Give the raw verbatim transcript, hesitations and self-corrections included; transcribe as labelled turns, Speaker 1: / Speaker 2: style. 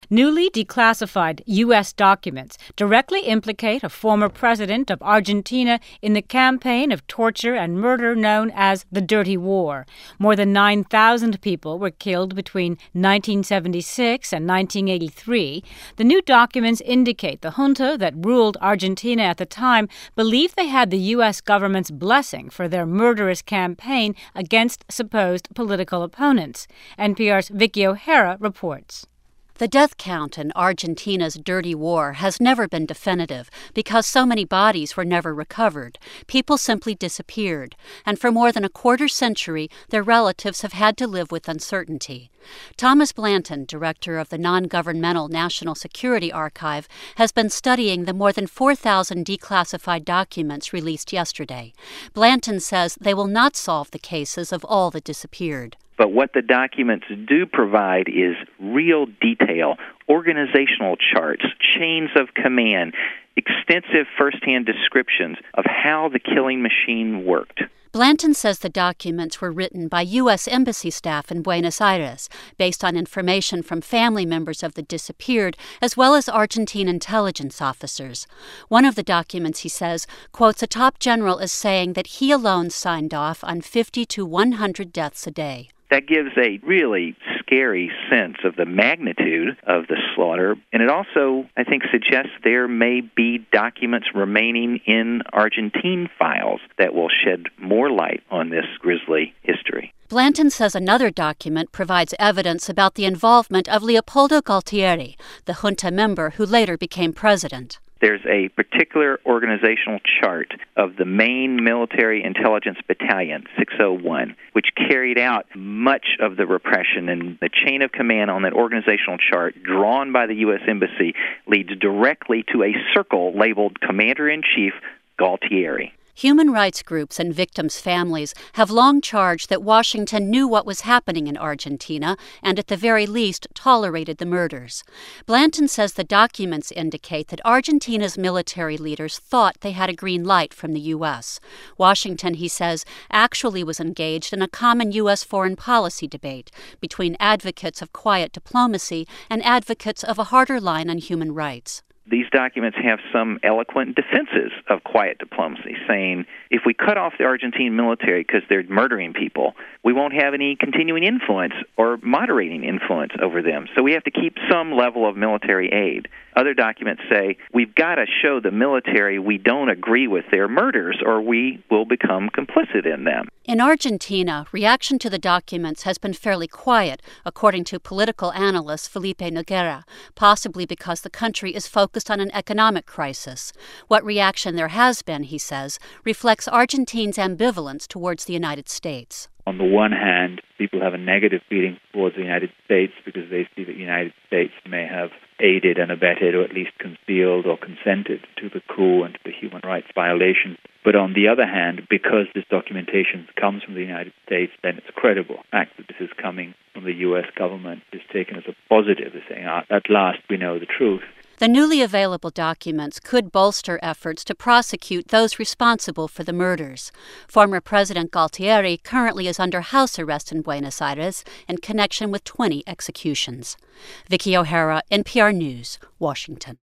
Speaker 1: Newly declassified U S documents directly implicate a former president of Argentina in the campaign of torture and murder known as the Dirty War. More than nine thousand people were killed between nineteen seventy-six and nineteen eighty-three. The new documents indicate the junta that ruled Argentina at the time believed they had the U S government's blessing for their murderous campaign against supposed political opponents. N P R's Vicky O'Hara reports.
Speaker 2: The death count in Argentina's dirty war has never been definitive because so many bodies were never recovered. People simply disappeared, and for more than a quarter century, their relatives have had to live with uncertainty. Thomas Blanton, director of the non-governmental National Security Archive, has been studying the more than four thousand declassified documents released yesterday. Blanton says they will not solve the cases of all that disappeared.
Speaker 3: But what the documents do provide is real detail, organizational charts, chains of command, extensive firsthand descriptions of how the killing machine worked.
Speaker 2: Blanton says the documents were written by U S Embassy staff in Buenos Aires, based on information from family members of the disappeared, as well as Argentine intelligence officers. One of the documents, he says, quotes a top general as saying that he alone signed off on fifty to one hundred deaths a day.
Speaker 3: That gives a really scary sense of the magnitude of the slaughter, and it also, I think, suggests there may be documents remaining in Argentine files that will shed more light on this grisly history.
Speaker 2: Blanton says another document provides evidence about the involvement of Leopoldo Galtieri, the junta member who later became president.
Speaker 3: There's a particular organizational chart of the main military intelligence battalion, six oh one, which carried out much of the repression, and the chain of command on that organizational chart drawn by the U S Embassy leads directly to a circle labeled Commander-in-Chief Galtieri.
Speaker 2: Human rights groups and victims' families have long charged that Washington knew what was happening in Argentina and, at the very least, tolerated the murders. Blanton says the documents indicate that Argentina's military leaders thought they had a green light from the U S. Washington, he says, actually was engaged in a common U S foreign policy debate between advocates of quiet diplomacy and advocates of a harder line on human rights.
Speaker 3: These documents have some eloquent defenses of quiet diplomacy, saying if we cut off the Argentine military because they're murdering people, we won't have any continuing influence or moderating influence over them. So we have to keep some level of military aid. Other documents say we've got to show the military we don't agree with their murders or we will become complicit in them.
Speaker 2: In Argentina, reaction to the documents has been fairly quiet, according to political analyst Felipe Noguera, possibly because the country is focused on an economic crisis. What reaction there has been, he says, reflects Argentines' ambivalence towards the United States.
Speaker 4: On the one hand, people have a negative feeling towards the United States because they see that the United States may have aided and abetted or at least concealed or consented to the coup and to the human rights violations. But on the other hand, because this documentation comes from the United States, then it's credible. The fact that this is coming from the U S government is taken as a positive, as saying, at last we know the truth.
Speaker 2: The newly available documents could bolster efforts to prosecute those responsible for the murders. Former President Galtieri currently is under house arrest in Buenos Aires in connection with twenty executions. Vicky O'Hara, N P R News, Washington.